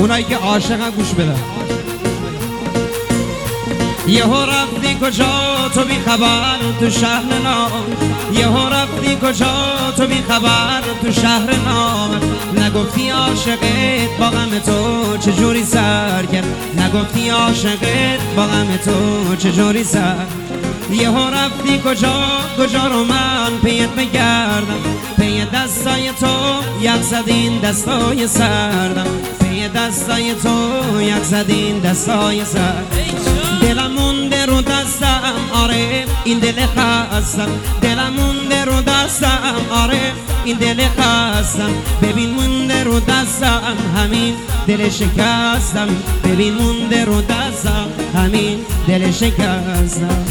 اونایی که عاشقن گوش بدن. یهو رفتی کجا تو بی خبر تو شهر نام، یهو رفتی کجا تو بی خبر تو شهر نام. نگفتی عاشقت با غم تو چجوری سر کرد، نگفتی عاشقت با غم تو چجوری سر. یهو رفتی کجا رو من پیت بگردم، پی دستای تو یک زدین دستای سردم، پی دستای تو یک زدین دستای سردم. دلم مونده رو دستم آره این دل خستم، دلم مونده رو دستم آره این دل خستم. ببین مونده رو دستم همین دل شکستم، ببین مونده رو دستم همین دل شکستم.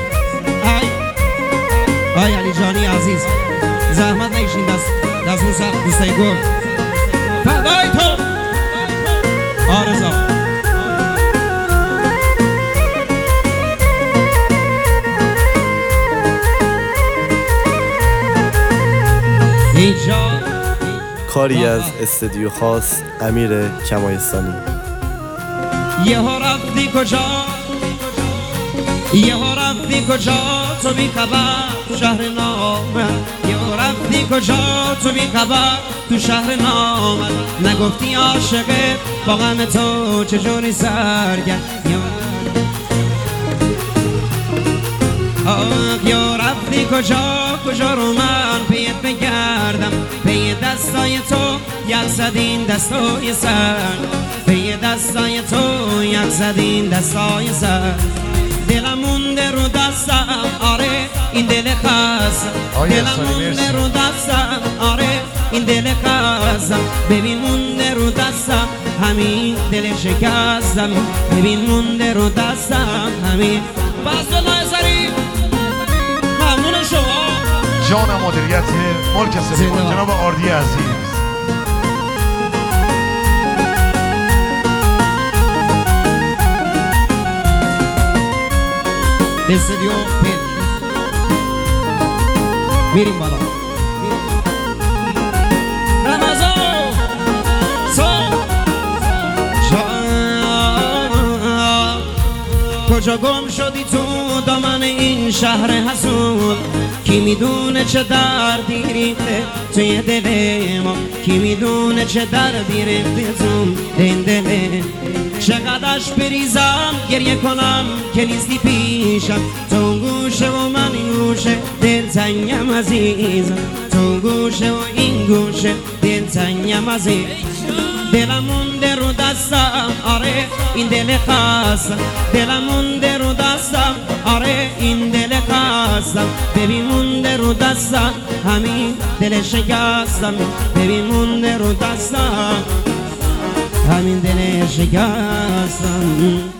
آی علی جانی عزیز زحمت نکشین دست اون سخت دوستای گل فدای تو آرزا. کاری از استودیو خاص امیر کمایستانی. یهو رفتی کجا، یهو رفتی کجا تو بی خبر تو شهر نام، یهو رفتی کجا تو بی خبر تو شهر نام. نگفتی عاشقت با غم تو چجوری سر کرد. یا رفتی کجا رو من پیت بگردم، پی دستای تو یک زدین دستای سر، پی دستای تو یک زدین دستای سر. دلم مونده رو دستم آره این دل خستم، دلم مونده رو دستم آره این دل خستم. ببین مونده رو دستم همین دل شکستم، ببین مونده رو دستم همین. بس الله سری ممنون شما. جان مدیریت ملک سپاه جناب آردی عزیز. استودیو میریم بالا. رمضان کجا گم شدی تو دامن این شهر حسود، کی میدونه چه دردی ریخته توی دل ما، کی میدونه چه دردی ریخته تو دل. چقدرش بریزم گریه کنم که نیستی پیشم، تو گوشه و من این گوشه دلتنگم عزیزم، تو گوشه و این گوشه دلتنگم عزیز. دلم مونده رو دستم آره این دل خستم، دلم مونده رو دستم آره این دل خستم. ببین مونده رو دستم همین دل شکستم، ببین مونده رو دستم همین دل شکستم.